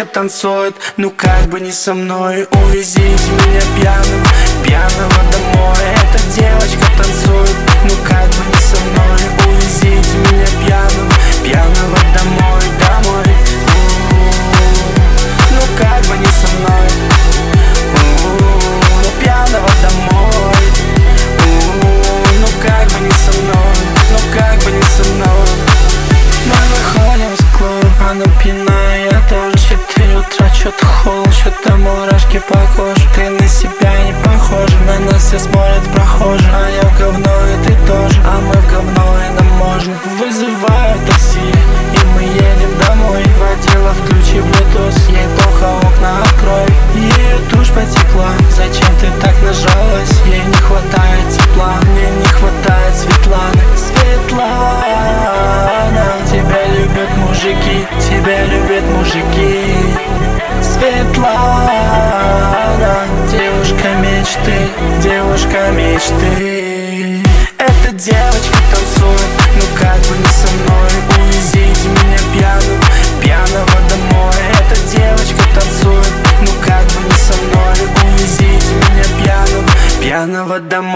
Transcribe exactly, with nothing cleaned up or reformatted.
танцует, ну как бы не со мной. Увезите меня пьяным, пьяного домой. Эта девочка танцует, ну как бы не со мной. Увезите меня пьяным, пьяного домой, домой. Ну как бы не со мной. Ну пьяного домой. Ну как бы не со мной, ну как бы не со мной. Мы выходим в клуб, она пьяная, я тоже. Четыре утра, чё-то холод, чё-то мурашки по коже. Ты на себя не похожа, на нас все смотрят прохожие. А я в говно, и ты тоже, а мы в говно, и нам можно. Вызываю такси, и мы едем домой. Водила, включи Bluetooth, ей плохо, окна открой. Ее тушь потекла, зачем ты так нажалась? Ей не хватает тепла, мне не хватает Светланы. Светлана, тебя любят мужики, тебя любят мужики. Светлана, девушка мечты, девушка мечты. Эта девочка танцует, ну как бы не со мной. Увезите меня пьяным, пьяного домой. Эта девочка танцует, ну как бы не со мной. Увезите меня пьяным, пьяного домой.